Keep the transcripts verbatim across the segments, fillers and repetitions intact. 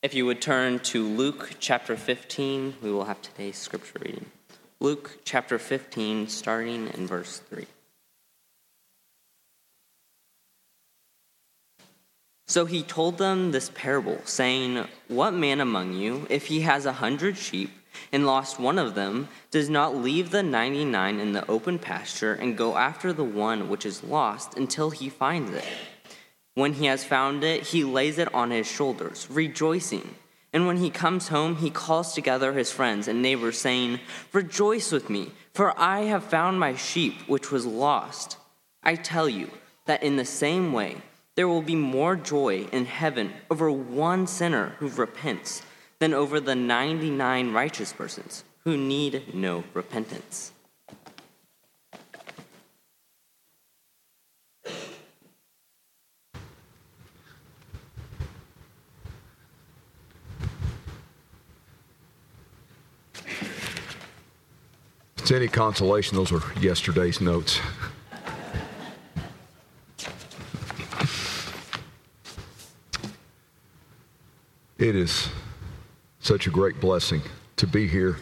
If you would turn to Luke chapter fifteen, we will have today's scripture reading. Luke chapter fifteen, starting in verse three. So he told them this parable, saying, "What man among you, if he has a hundred sheep, and lost one of them, does not leave the ninety-nine in the open pasture and go after the one which is lost until he finds it? When he has found it, he lays it on his shoulders, rejoicing. And when he comes home, he calls together his friends and neighbors, saying, 'Rejoice with me, for I have found my sheep which was lost.' I tell you that in the same way, there will be more joy in heaven over one sinner who repents than over the ninety-nine righteous persons who need no repentance." If it's any consolation, those are yesterday's notes. It is such a great blessing to be here.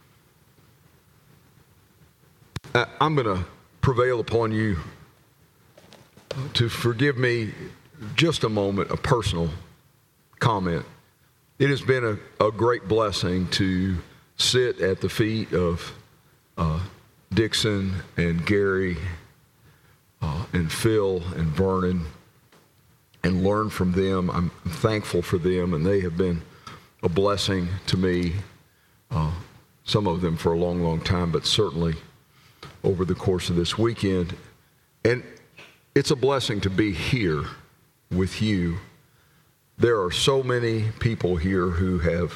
I'm going to prevail upon you to forgive me just a moment, a personal comment. It has been a, a great blessing to sit at the feet of uh, Dixon and Gary uh, and Phil and Vernon and learn from them. I'm thankful for them, and they have been a blessing to me, uh, some of them for a long, long time, but certainly over the course of this weekend. And it's a blessing to be here with you. There are so many people here who have,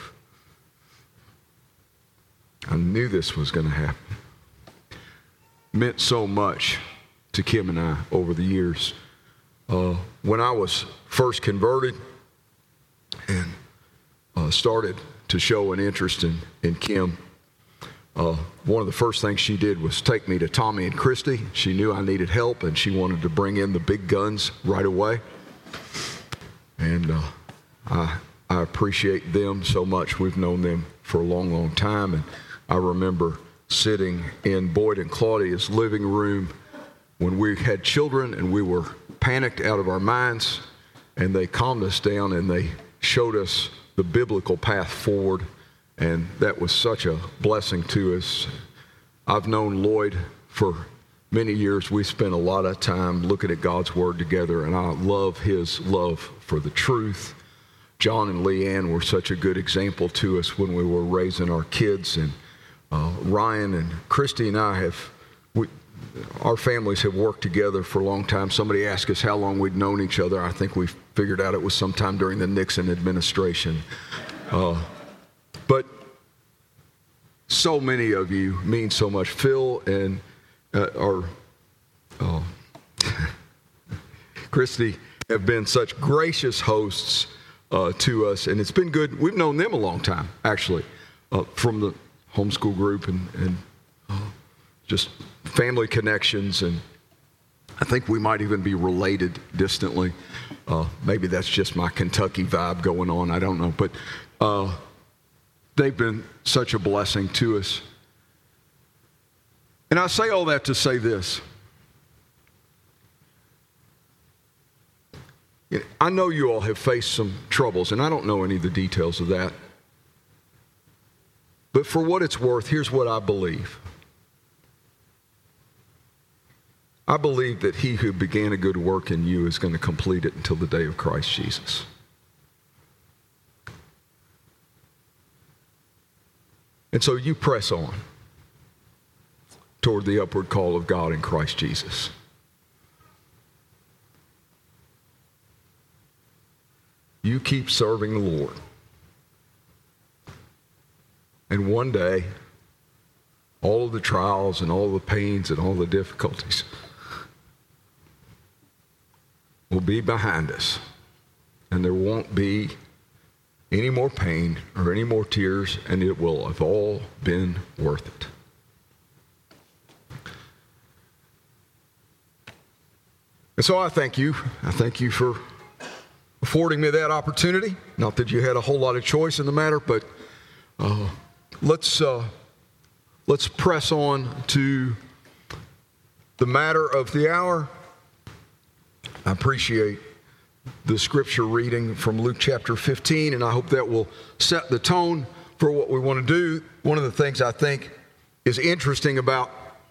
I knew this was going to happen, meant so much to Kim and I over the years. Uh, when I was first converted and uh, started to show an interest in, in Kim, uh, one of the first things she did was take me to Tommy and Christy. She knew I needed help, and she wanted to bring in the big guns right away. And uh, I, I appreciate them so much. We've known them for a long, long time. And I remember sitting in Boyd and Claudia's living room when we had children and we were panicked out of our minds, and they calmed us down and they showed us the biblical path forward, and that was such a blessing to us. I've known Lloyd for many years. We spent a lot of time looking at God's Word together, and I love his love for the truth. John and Leanne were such a good example to us when we were raising our kids, and uh, Ryan and Christy and I have we, our families have worked together for a long time. Somebody asked us how long we'd known each other. I think we figured out it was sometime during the Nixon administration. Uh, but so many of you mean so much. Phil and uh, our uh, Christy have been such gracious hosts uh, to us, and it's been good. We've known them a long time, actually, uh, from the homeschool group and, and uh, just family connections, and I think we might even be related distantly. Uh, maybe that's just my Kentucky vibe going on. I don't know. But uh, they've been such a blessing to us. And I say all that to say this. I know you all have faced some troubles, and I don't know any of the details of that. But for what it's worth, here's what I believe. I believe that he who began a good work in you is going to complete it until the day of Christ Jesus. And so you press on toward the upward call of God in Christ Jesus. You keep serving the Lord. And one day, all of the trials and all the pains and all the difficulties will be behind us, and there won't be any more pain or any more tears, and it will have all been worth it. And so I thank you. I thank you for a affording me that opportunity. Not that you had a whole lot of choice in the matter, but uh, let's uh, let's press on to the matter of the hour. I appreciate the scripture reading from Luke chapter fifteen, and I hope that will set the tone for what we want to do. One of the things I think is interesting about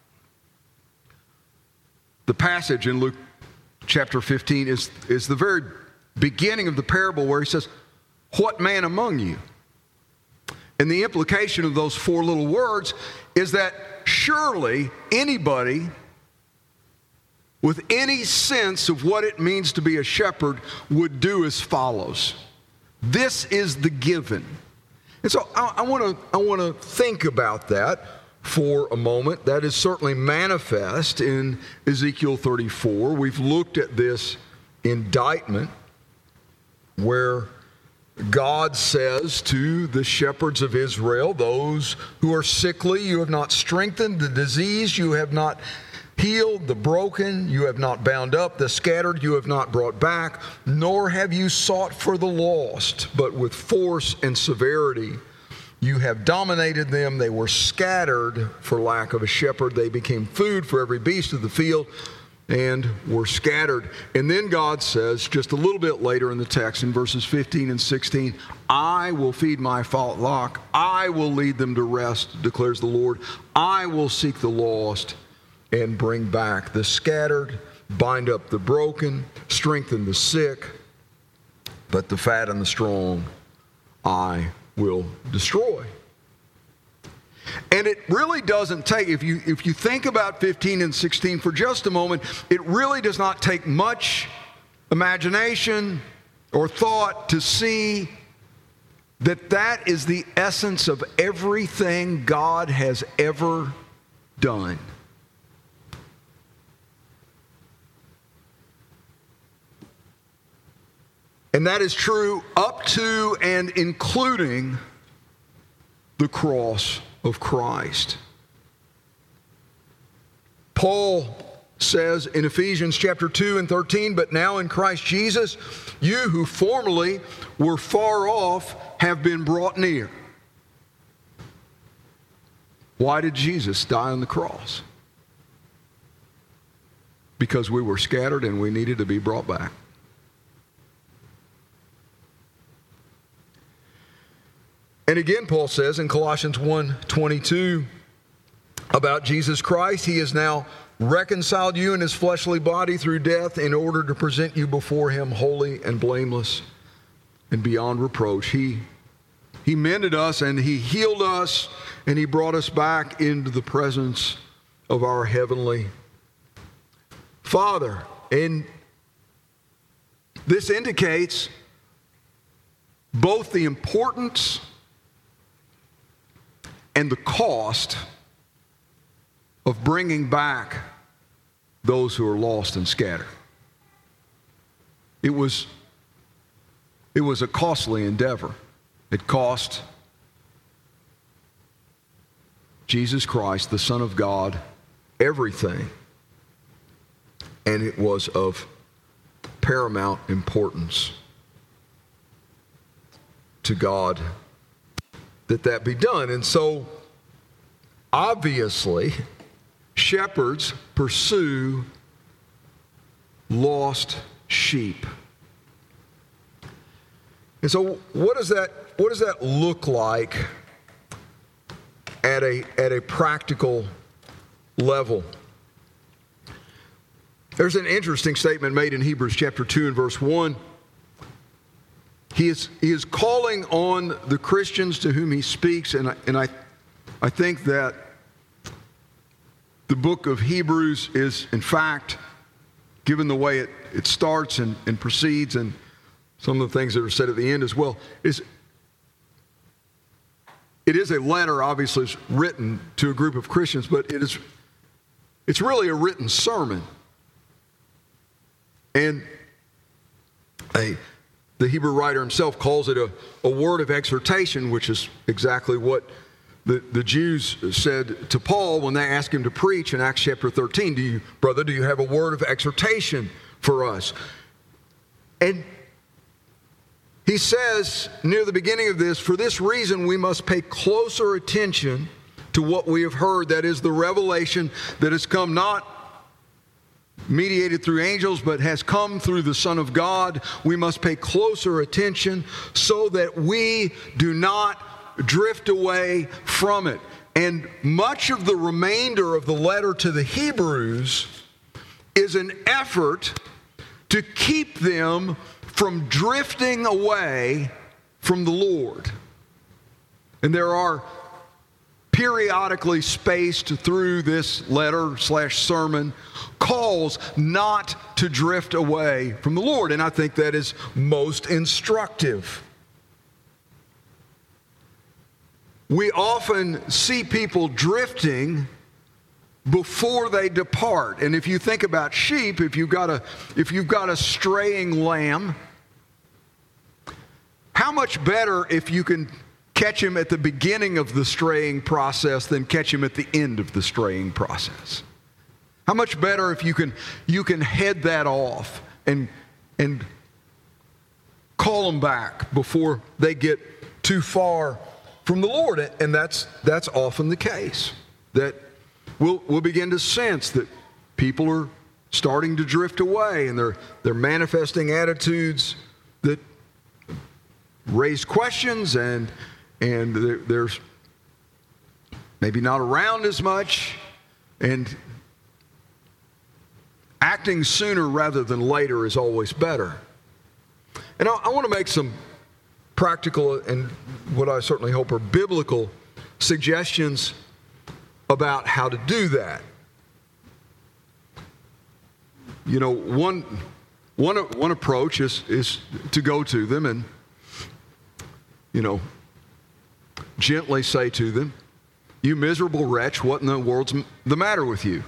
the passage in Luke chapter fifteen is, is the very beginning of the parable where he says, "What man among you?" And the implication of those four little words is that surely anybody with any sense of what it means to be a shepherd would do as follows. This is the given. And so I want to I want to think about that for a moment. That is certainly manifest in Ezekiel thirty-four. We've looked at this indictment where God says to the shepherds of Israel, those who are sickly, you have not strengthened, the diseased you have not healed, the broken you have not bound up, the scattered you have not brought back, nor have you sought for the lost, but with force and severity you have dominated them. They were scattered for lack of a shepherd. They became food for every beast of the field and were scattered. And then God says, just a little bit later in the text, in verses fifteen and sixteen, I will feed my flock. I will lead them to rest, declares the Lord. I will seek the lost and bring back the scattered, bind up the broken, strengthen the sick, but the fat and the strong I will destroy. And it really doesn't take, if you if you think about fifteen and sixteen for just a moment, it really does not take much imagination or thought to see that that is the essence of everything God has ever done. And that is true up to and including the cross of Christ. Paul says in Ephesians chapter two and thirteen, but now in Christ Jesus, you who formerly were far off have been brought near. Why did Jesus die on the cross? Because we were scattered and we needed to be brought back. And again, Paul says in Colossians one twenty-two about Jesus Christ, he has now reconciled you in his fleshly body through death in order to present you before him holy and blameless and beyond reproach. He, he mended us and he healed us and he brought us back into the presence of our heavenly Father. And this indicates both the importance and the cost of bringing back those who are lost and scattered. It was, it was a costly endeavor. It cost Jesus Christ, the Son of God, everything. And it was of paramount importance to God that that be done. And so, obviously, shepherds pursue lost sheep. And so, what does that what does that look like at a at a practical level? There's an interesting statement made in Hebrews chapter two and verse one. He is, he is calling on the Christians to whom he speaks, and I, and I, I think that the book of Hebrews is, in fact, given the way it, it starts and, and proceeds, and some of the things that are said at the end as well, is it is a letter, obviously, it's written to a group of Christians, but it is it's really a written sermon. And a The Hebrew writer himself calls it a, a word of exhortation, which is exactly what the, the Jews said to Paul when they asked him to preach in Acts chapter thirteen. Do you, brother, do you have a word of exhortation for us? And he says near the beginning of this, for this reason we must pay closer attention to what we have heard, that is the revelation that has come not mediated through angels, but has come through the Son of God. We must pay closer attention so that we do not drift away from it. And much of the remainder of the letter to the Hebrews is an effort to keep them from drifting away from the Lord. And there are periodically spaced through this letter slash sermon calls not to drift away from the Lord. And I think that is most instructive. We often see people drifting before they depart. And if you think about sheep, if you've got a if you've got a straying lamb, how much better if you can catch him at the beginning of the straying process than catch him at the end of the straying process? How much better if you can you can head that off and and call them back before they get too far from the Lord. And that's that's often the case. That we'll we'll begin to sense that people are starting to drift away, and they're they're manifesting attitudes that raise questions, and and they're, they're maybe not around as much, and acting sooner rather than later is always better. And I, I want to make some practical and what I certainly hope are biblical suggestions about how to do that. You know, one one one approach is is to go to them and, you know, gently say to them, "You miserable wretch, what in the world's the matter with you?"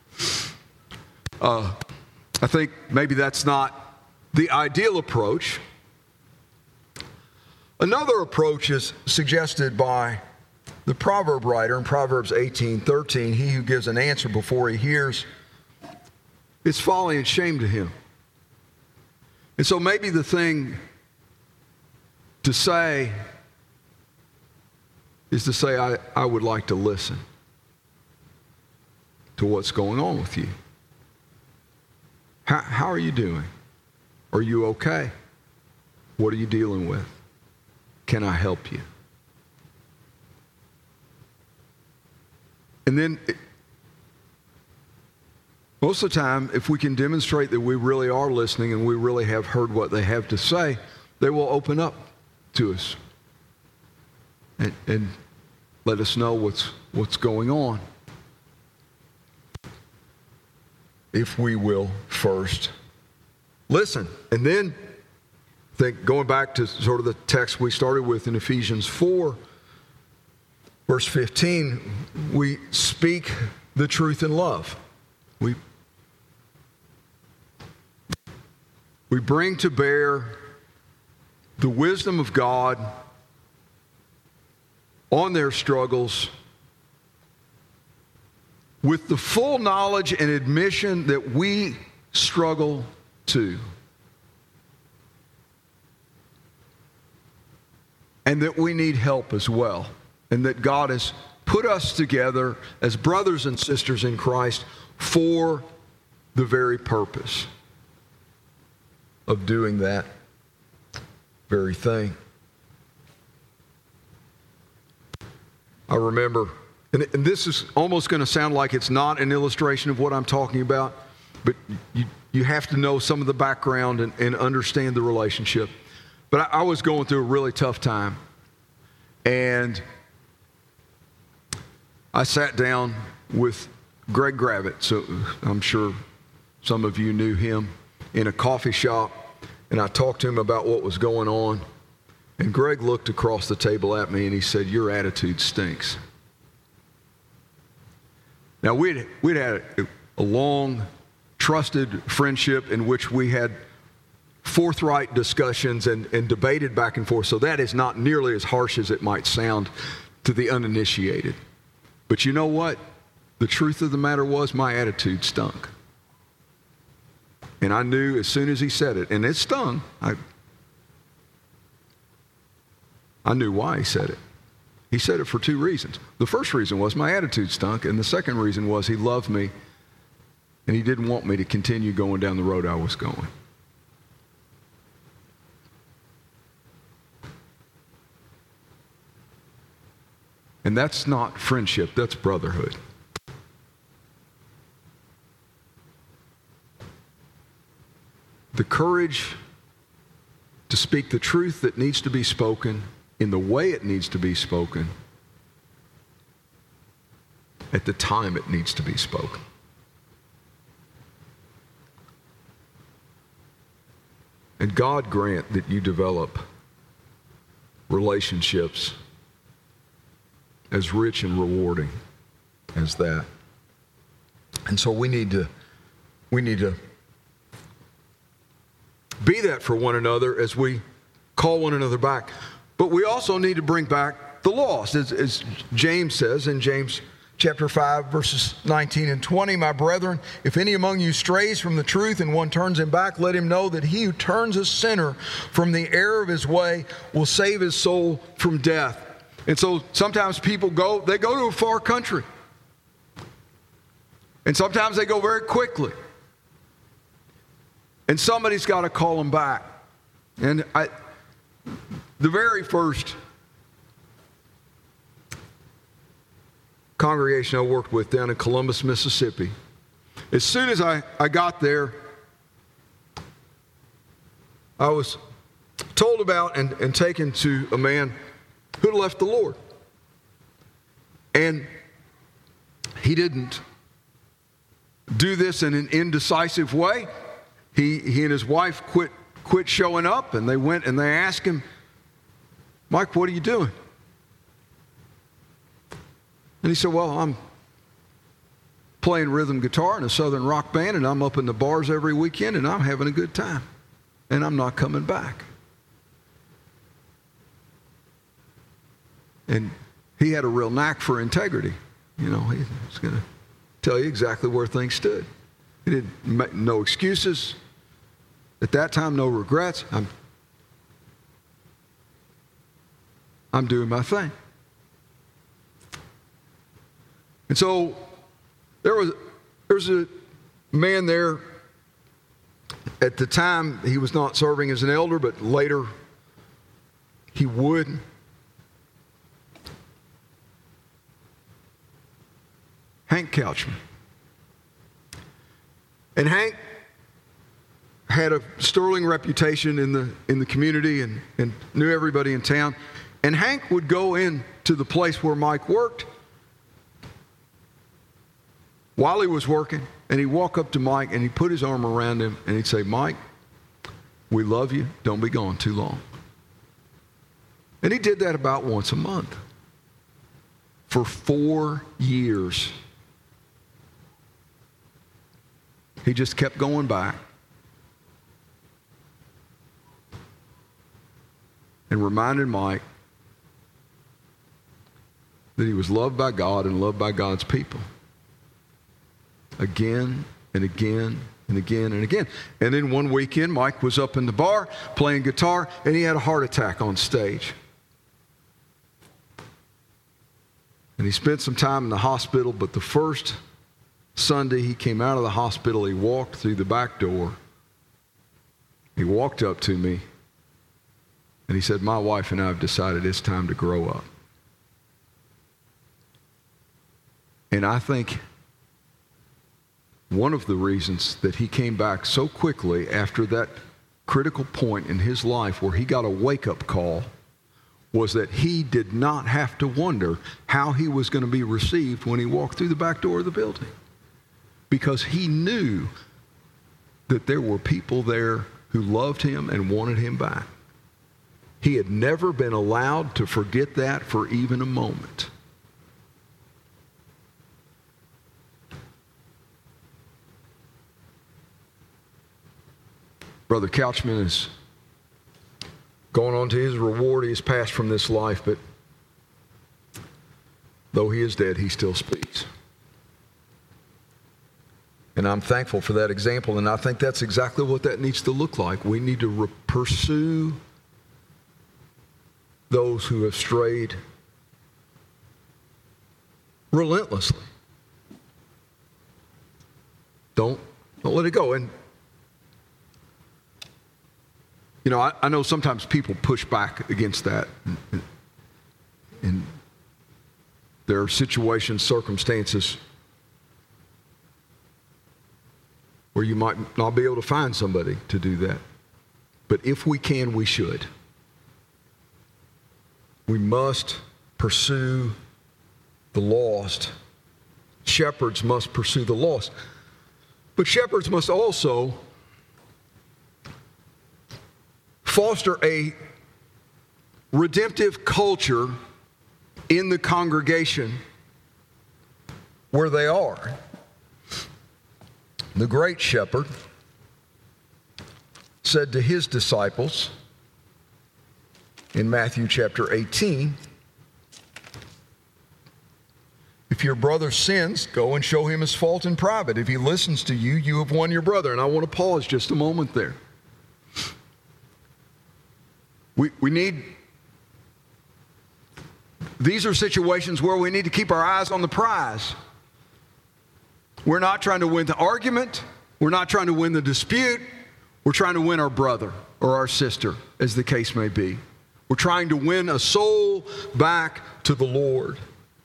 Uh, I think maybe that's not the ideal approach. Another approach is suggested by the proverb writer in Proverbs eighteen thirteen. He who gives an answer before he hears, it's folly and shame to him. And so maybe the thing to say is to say, I, I would like to listen to what's going on with you. How, how are you doing? Are you okay? What are you dealing with? Can I help you? And then, most of the time, if we can demonstrate that we really are listening and we really have heard what they have to say, they will open up to us and, and let us know what's what's going on. If we will first listen. And then, I think going back to sort of the text we started with in Ephesians four, verse fifteen, we speak the truth in love. We, we bring to bear the wisdom of God on their struggles with the full knowledge and admission that we struggle too. And that we need help as well. And that God has put us together as brothers and sisters in Christ for the very purpose of doing that very thing. I remember, and, and this is almost going to sound like it's not an illustration of what I'm talking about, but you, you have to know some of the background and, and understand the relationship. But I, I was going through a really tough time. And I sat down with Greg Gravitt, so I'm sure some of you knew him, in a coffee shop, and I talked to him about what was going on. And Greg looked across the table at me and he said, "Your attitude stinks." Now, we'd, we'd had a, a long, trusted friendship in which we had forthright discussions and, and debated back and forth, so that is not nearly as harsh as it might sound to the uninitiated. But you know what? The truth of the matter was my attitude stunk. And I knew as soon as he said it, and it stung. I, I knew why he said it. He said it for two reasons. The first reason was my attitude stunk, and the second reason was he loved me, and he didn't want me to continue going down the road I was going. And that's not friendship, that's brotherhood. The courage to speak the truth that needs to be spoken in the way it needs to be spoken at the time it needs to be spoken. And God grant that you develop relationships as rich and rewarding as that. And so we need to we need to be that for one another as we call one another back. But we also need to bring back the lost, as, as James says in James chapter five, verses nineteen and twenty. My brethren, if any among you strays from the truth and one turns him back, let him know that he who turns a sinner from the error of his way will save his soul from death. And so sometimes people go, they go to a far country. And sometimes they go very quickly. And somebody's got to call them back. And I, the very first congregation I worked with down in Columbus, Mississippi, as soon as I, I got there, I was told about and, and taken to a man who had left the Lord. And he didn't do this in an indecisive way. He, he and his wife quit, quit showing up, and they went and they asked him, Mike, what are you doing? And he said, well, I'm playing rhythm guitar in a southern rock band, and I'm up in the bars every weekend, and I'm having a good time, and I'm not coming back. And he had a real knack for integrity. You know, he was going to tell you exactly where things stood. He didn't make no excuses. At that time, no regrets. I'm, I'm doing my thing. And so there was, there was a man there. At the time, he was not serving as an elder, but later he would. Hank Couchman. And Hank had a sterling reputation in the in the community and, and knew everybody in town. And Hank would go in to the place where Mike worked while he was working, and he'd walk up to Mike and he'd put his arm around him and he'd say, Mike, we love you. Don't be gone too long. And he did that about once a month for four years. He just kept going back and reminded Mike that he was loved by God and loved by God's people. Again and again and again and again. And then one weekend, Mike was up in the bar playing guitar, and he had a heart attack on stage. And he spent some time in the hospital, but the first Sunday he came out of the hospital, he walked through the back door. He walked up to me, and he said, my wife and I have decided it's time to grow up. And I think one of the reasons that he came back so quickly after that critical point in his life where he got a wake-up call was that he did not have to wonder how he was going to be received when he walked through the back door of the building. Because he knew that there were people there who loved him and wanted him back. He had never been allowed to forget that for even a moment. Brother Couchman is going on to his reward. He has passed from this life, but though he is dead, he still speaks. And I'm thankful for that example, and I think that's exactly what that needs to look like. We need to re- pursue those who have strayed relentlessly. Don't, don't let it go. And, you know, I, I know sometimes people push back against that. And, and there are situations, circumstances where you might not be able to find somebody to do that. But if we can, we should. We must pursue the lost. Shepherds must pursue the lost. But shepherds must also foster a redemptive culture in the congregation where they are. The great shepherd said to his disciples in Matthew chapter eighteen, if your brother sins, go and show him his fault in private. If he listens to you, you have won your brother. And I want to pause just a moment there. We, we need, these are situations where we need to keep our eyes on the prize. We're not trying to win the argument. We're not trying to win the dispute. We're trying to win our brother or our sister, as the case may be. We're trying to win a soul back to the Lord.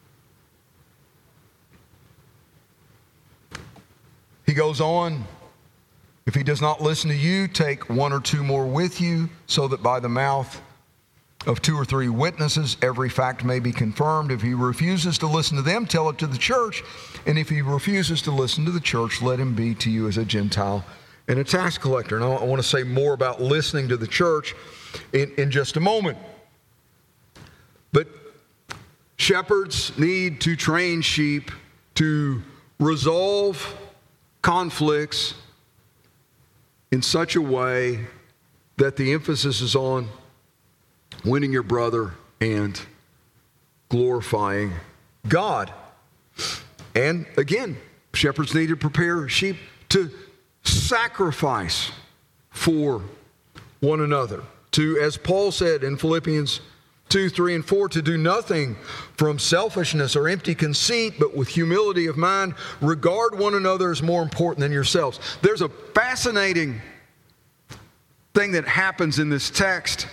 He goes on, if he does not listen to you, take one or two more with you, so that by the mouth of two or three witnesses every fact may be confirmed. If he refuses to listen to them, tell it to the church. And if he refuses to listen to the church, let him be to you as a Gentile and a tax collector. And I want to say more about listening to the church in, in just a moment. But shepherds need to train sheep to resolve conflicts in such a way that the emphasis is on winning your brother and glorifying God. And again, shepherds need to prepare sheep to sacrifice for one another. To, as Paul said in Philippians two, three, and four, to do nothing from selfishness or empty conceit, but with humility of mind, regard one another as more important than yourselves. There's a fascinating thing that happens in this text.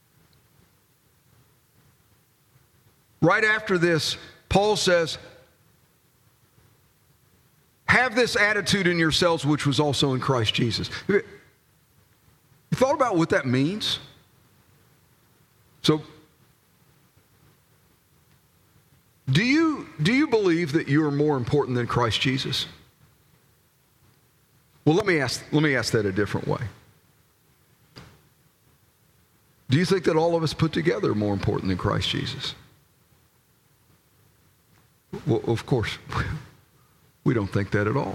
Right after this, Paul says, have this attitude in yourselves which was also in Christ Jesus. You thought about what that means? So, do you, do you believe that you are more important than Christ Jesus? Well, let me ask, let me ask that a different way. Do you think that all of us put together are more important than Christ Jesus? Well, of course, we don't think that at all.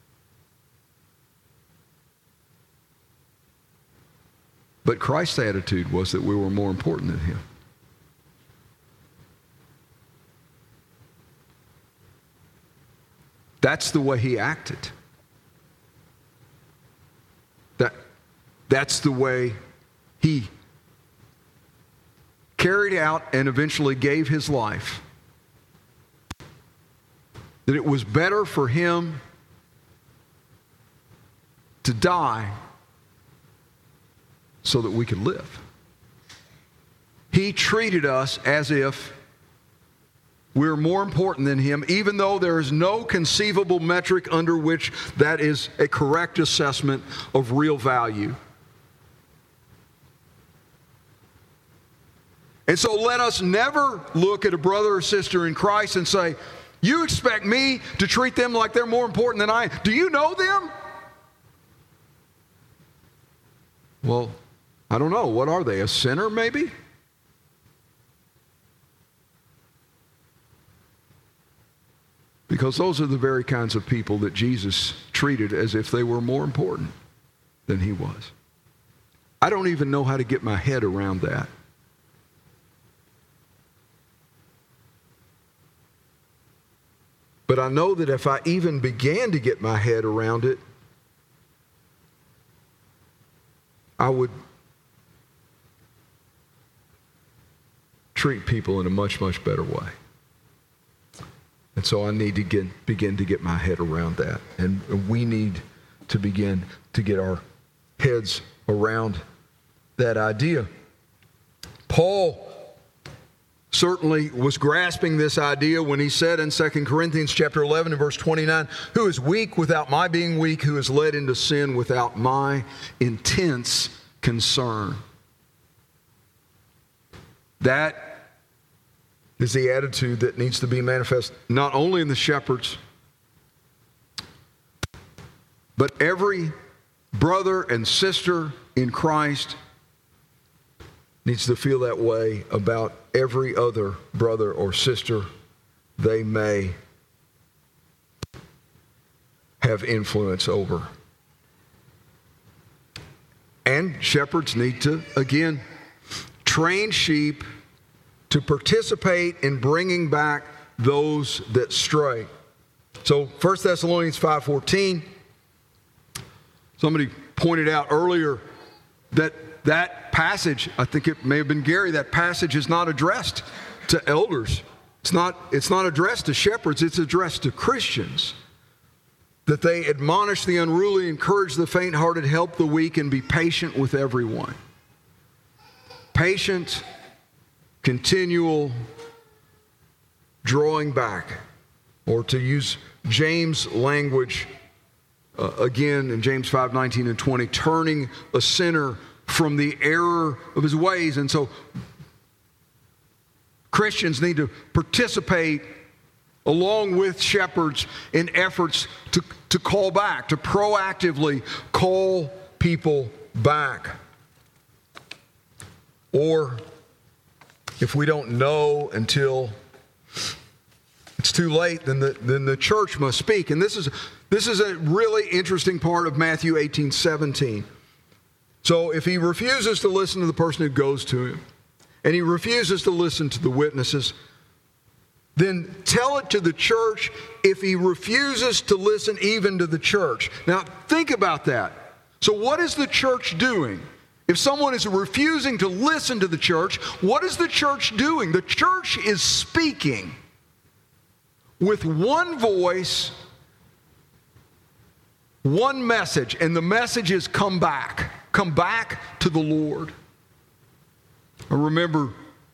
But Christ's attitude was that we were more important than him. That's the way he acted. That, that's the way he carried out and eventually gave his life. That it was better for him to die so that we could live. He treated us as if we're more important than him, even though there is no conceivable metric under which that is a correct assessment of real value. And so let us never look at a brother or sister in Christ and say, you expect me to treat them like they're more important than I am. Do you know them? Well, I don't know. What are they? A sinner, maybe? Because those are the very kinds of people that Jesus treated as if they were more important than he was. I don't even know how to get my head around that. But I know that if I even began to get my head around it, I would treat people in a much, much better way. And so I need to get, begin to get my head around that. And we need to begin to get our heads around that idea. Paul certainly was grasping this idea when he said in Second Corinthians chapter eleven and verse twenty-nine, who is weak without my being weak, who is led into sin without my intense concern. That is the attitude that needs to be manifest not only in the shepherds, but every brother and sister in Christ needs to feel that way about every other brother or sister they may have influence over. And shepherds need to, again, train sheep to participate in bringing back those that stray. So First Thessalonians five fourteen, somebody pointed out earlier that that passage, I think it may have been Gary, that passage is not addressed to elders. It's not, it's not addressed to shepherds, it's addressed to Christians. That they admonish the unruly, encourage the faint-hearted, help the weak, and be patient with everyone. Patient, continual drawing back, or to use James' language uh, again in James five nineteen and twenty, turning a sinner from the error of his ways. And so Christians need to participate along with shepherds in efforts to, to call back, to proactively call people back. Or if we don't know until it's too late, then the, then the church must speak. And this is, this is a really interesting part of Matthew eighteen seventeen. So if he refuses to listen to the person who goes to him, and he refuses to listen to the witnesses, then tell it to the church if he refuses to listen even to the church. Now, think about that. So what is the church doing? If someone is refusing to listen to the church, what is the church doing? The church is speaking with one voice, one message, and the message is come back. Come back to the Lord. I remember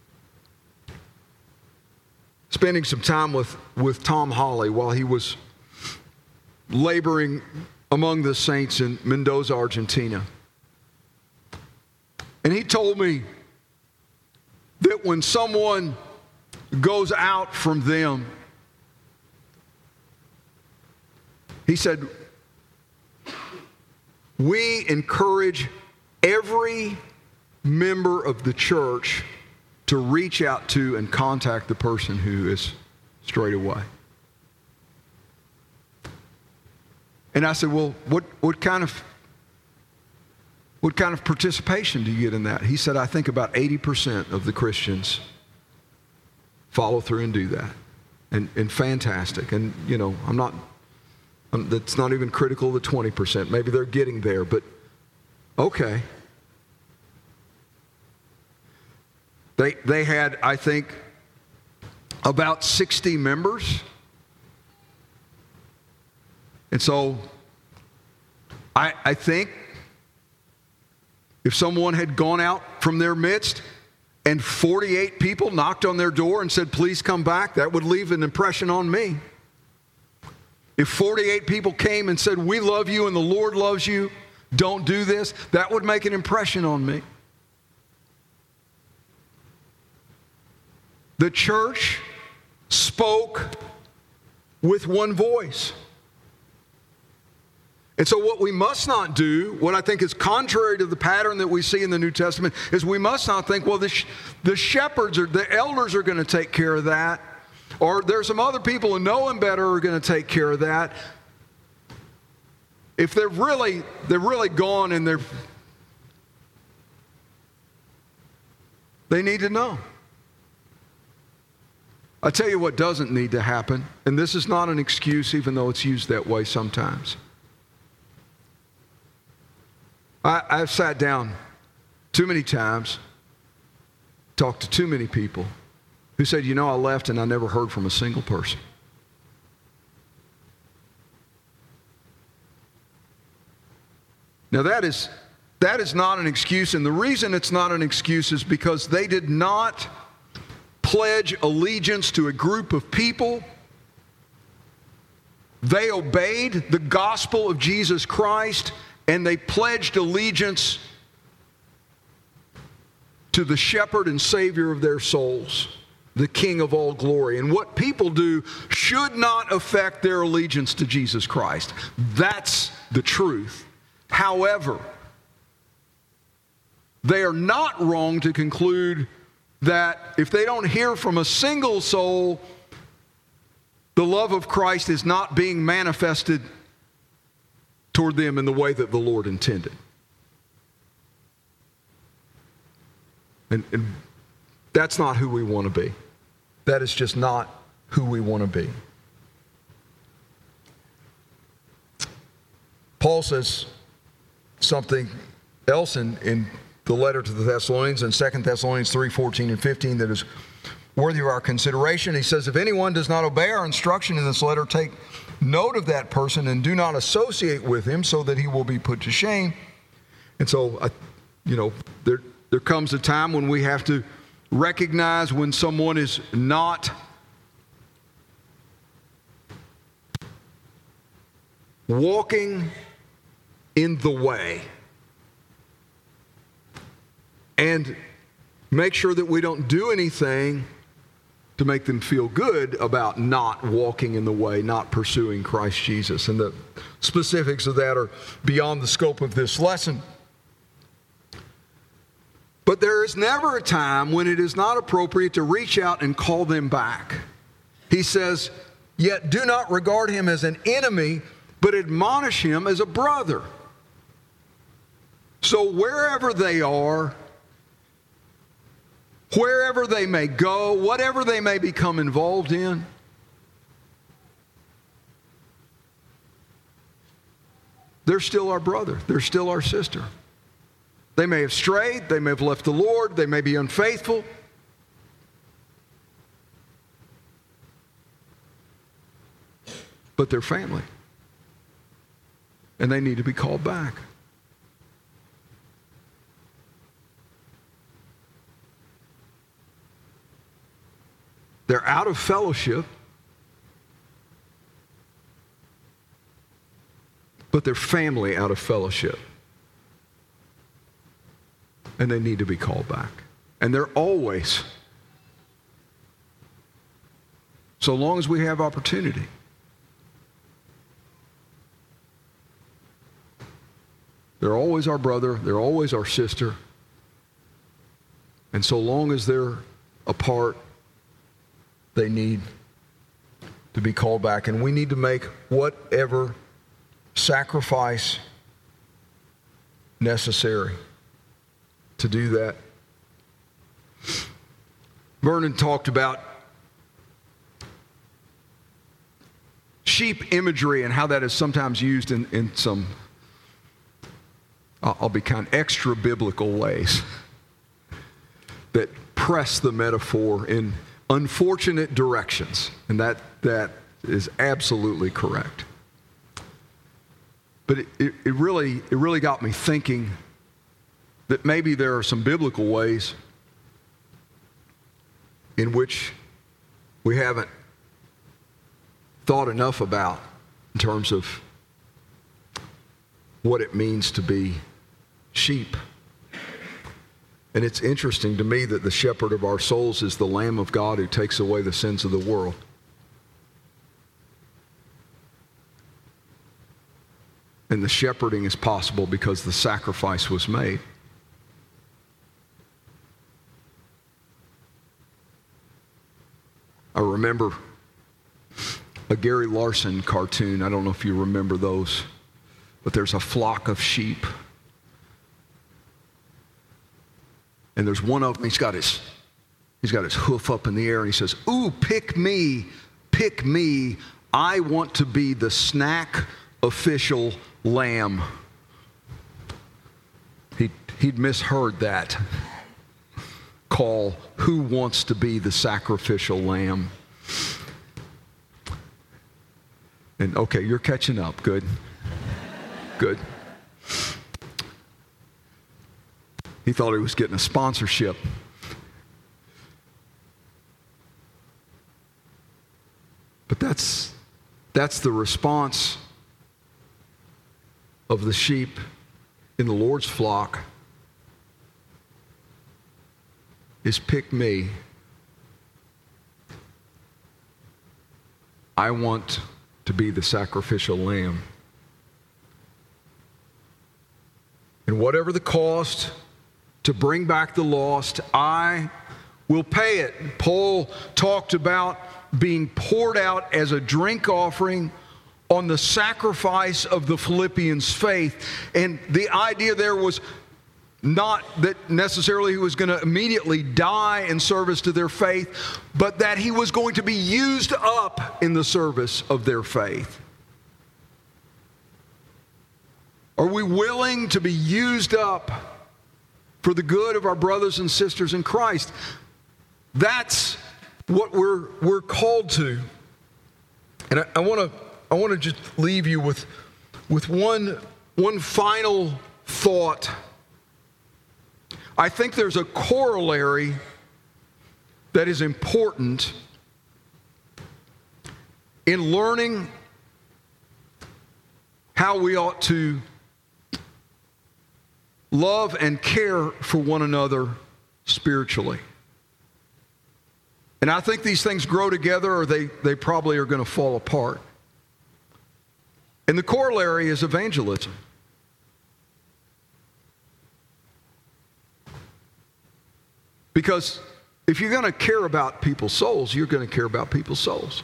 spending some time with, with Tom Hawley while he was laboring among the saints in Mendoza, Argentina. And he told me that when someone goes out from them, he said, we encourage every member of the church to reach out to and contact the person who is strayed away. And I said, well, what, what kind of what kind of participation do you get in that? He said, I think about eighty percent of the Christians follow through and do that. And, and fantastic. And, you know, I'm not, I'm, that's not even critical of the twenty percent. Maybe they're getting there, but okay. They, they had, I think, about sixty members. And so I, I think if someone had gone out from their midst and forty-eight people knocked on their door and said, please come back, that would leave an impression on me. If forty-eight people came and said, we love you and the Lord loves you, don't do this, that would make an impression on me. The church spoke with one voice. And so what we must not do, what I think is contrary to the pattern that we see in the New Testament, is we must not think, well, the, sh- the shepherds or the elders are going to take care of that, or there's some other people who know him better who are going to take care of that. If they're really, they're really gone and they're, they need to know. I tell you what doesn't need to happen, and this is not an excuse, even though it's used that way sometimes. I, I've sat down too many times, talked to too many people, who said, you know, I left and I never heard from a single person. Now that is, that is not an excuse, and the reason it's not an excuse is because they did not pledge allegiance to a group of people. They obeyed the gospel of Jesus Christ, and they pledged allegiance to the shepherd and savior of their souls, the King of all glory. And what people do should not affect their allegiance to Jesus Christ. That's the truth. However, they are not wrong to conclude that if they don't hear from a single soul, the love of Christ is not being manifested toward them in the way that the Lord intended. And, and that's not who we want to be. That is just not who we want to be. Paul says something else in, in the letter to the Thessalonians in Second Thessalonians three, fourteen and fifteen that is worthy of our consideration. He says, if anyone does not obey our instruction in this letter, take note of that person and do not associate with him so that he will be put to shame. And so, I, you know, there, there comes a time when we have to recognize when someone is not walking in the way, and make sure that we don't do anything to make them feel good about not walking in the way, not pursuing Christ Jesus. And the specifics of that are beyond the scope of this lesson. But there is never a time when it is not appropriate to reach out and call them back. He says, yet do not regard him as an enemy, but admonish him as a brother. So wherever they are, wherever they may go, whatever they may become involved in, they're still our brother. They're still our sister. They may have strayed. They may have left the Lord. They may be unfaithful. But they're family. And they need to be called back. They're out of fellowship, but they're family out of fellowship. And they need to be called back. And they're always, so long as we have opportunity, they're always our brother, they're always our sister. And so long as they're apart, they need to be called back. And we need to make whatever sacrifice necessary to do that. Vernon talked about sheep imagery and how that is sometimes used in, in some, I'll be kind of extra biblical ways that press the metaphor in unfortunate directions, and that that is absolutely correct. But it, it, it really it really got me thinking that maybe there are some biblical ways in which we haven't thought enough about in terms of what it means to be sheep. And it's interesting to me that the shepherd of our souls is the Lamb of God who takes away the sins of the world. And the shepherding is possible because the sacrifice was made. I remember a Gary Larson cartoon. I don't know if you remember those, but there's a flock of sheep. And there's one of them, he's got his, he's got his hoof up in the air, and he says, ooh, pick me, pick me. I want to be the snack official lamb. He, he'd misheard that. call, Who Wants to Be the Sacrificial Lamb? And okay, you're catching up. Good. Good. He thought he was getting a sponsorship. But that's that's the response of the sheep in the Lord's flock, is pick me. I want to be the sacrificial lamb. And whatever the cost to bring back the lost, I will pay it. Paul talked about being poured out as a drink offering on the sacrifice of the Philippians' faith. And the idea there was not that necessarily he was going to immediately die in service to their faith, but that he was going to be used up in the service of their faith. Are we willing to be used up for the good of our brothers and sisters in Christ? That's what we're we're called to. And I, I want to I want to just leave you with with one one final thought. I think there's a corollary that is important in learning how we ought to love and care for one another spiritually. And I think these things grow together, or they, they probably are going to fall apart. And the corollary is evangelism. Because if you're going to care about people's souls, you're going to care about people's souls.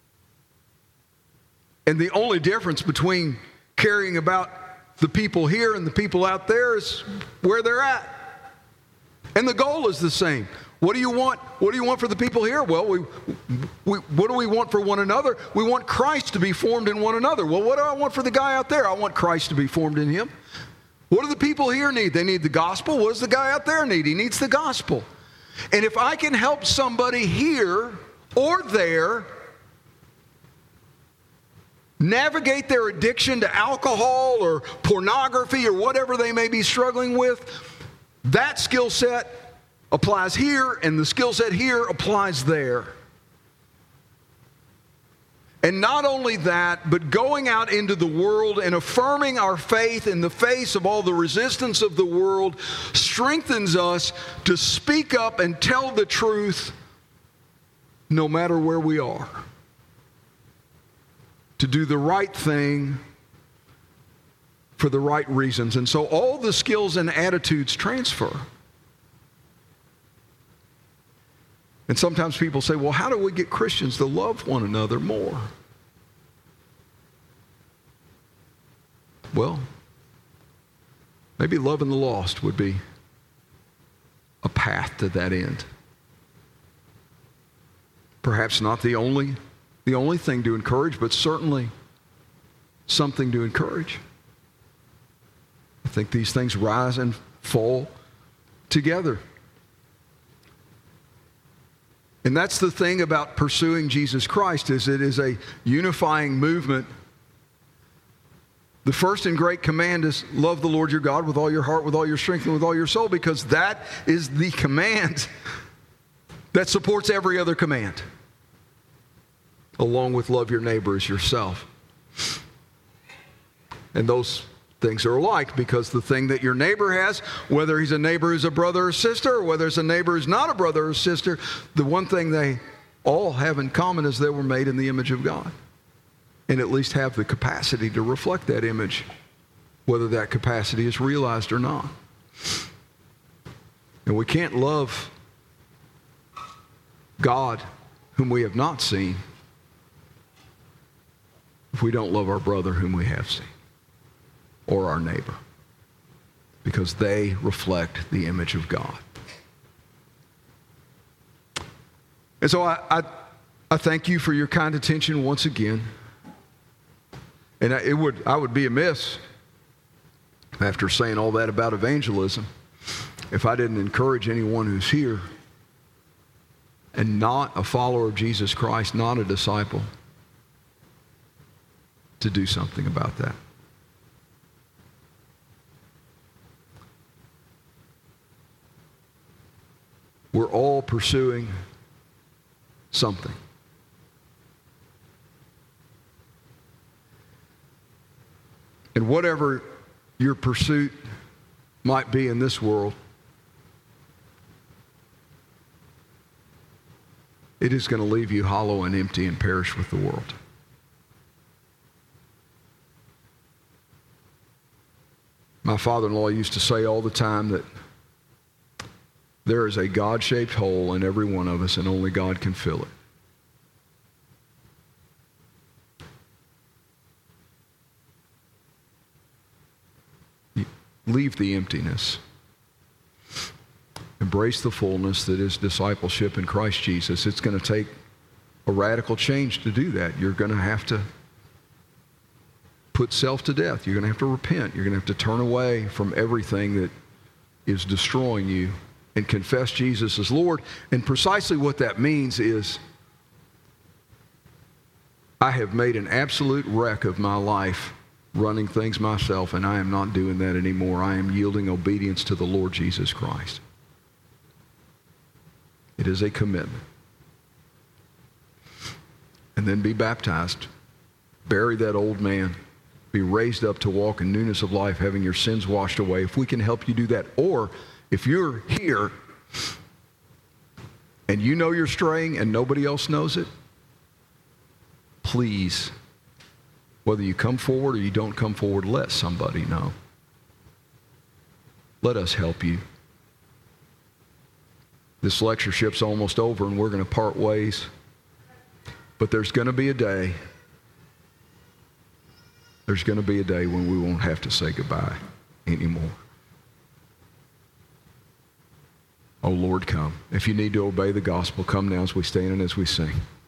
And the only difference between caring about the people here and the people out there is where they're at. And the goal is the same. What do you want? What do you want for the people here? Well, we, we, what do we want for one another? We want Christ to be formed in one another. Well, what do I want for the guy out there? I want Christ to be formed in him. What do the people here need? They need the gospel. What does the guy out there need? He needs the gospel. And if I can help somebody here or there navigate their addiction to alcohol or pornography or whatever they may be struggling with, that skill set applies here, and the skill set here applies there. And not only that, but going out into the world and affirming our faith in the face of all the resistance of the world strengthens us to speak up and tell the truth no matter where we are. To do the right thing for the right reasons. And so all the skills and attitudes transfer. And sometimes people say, well, how do we get Christians to love one another more? Well, maybe loving the lost would be a path to that end. Perhaps not the only, the only thing to encourage, but certainly something to encourage. I think these things rise and fall together. And that's the thing about pursuing Jesus Christ, is it is a unifying movement. The first and great command is love the Lord your God with all your heart, with all your strength, and with all your soul, because that is the command that supports every other command, along with love your neighbor as yourself. And those things are alike, because the thing that your neighbor has, whether he's a neighbor who's a brother or sister, or whether it's a neighbor who's not a brother or sister, the one thing they all have in common is they were made in the image of God, and at least have the capacity to reflect that image, whether that capacity is realized or not. And we can't love God, whom we have not seen, if we don't love our brother whom we have seen, or our neighbor, because they reflect the image of God. And so I, I, I thank you for your kind attention once again. And it would I would be amiss, after saying all that about evangelism, if I didn't encourage anyone who's here and not a follower of Jesus Christ, not a disciple, to do something about that. We're all pursuing something. And whatever your pursuit might be in this world, it is going to leave you hollow and empty and perish with the world. My father-in-law used to say all the time that there is a God-shaped hole in every one of us, and only God can fill it. Leave the emptiness. Embrace the fullness that is discipleship in Christ Jesus. It's going to take a radical change to do that. You're going to have to put self to death. You're going to have to repent. You're going to have to turn away from everything that is destroying you and confess Jesus as Lord. And precisely what that means is, I have made an absolute wreck of my life running things myself, and I am not doing that anymore. I am yielding obedience to the Lord Jesus Christ. It is a commitment. And then be baptized. Bury that old man. Be raised up to walk in newness of life, having your sins washed away. If we can help you do that. Or if you're here and you know you're straying and nobody else knows it, please, whether you come forward or you don't come forward, let somebody know. Let us help you. This lectureship's almost over and we're going to part ways. But there's going to be a day, there's going to be a day when we won't have to say goodbye anymore. Oh, Lord, come. If you need to obey the gospel, come now as we stand and as we sing.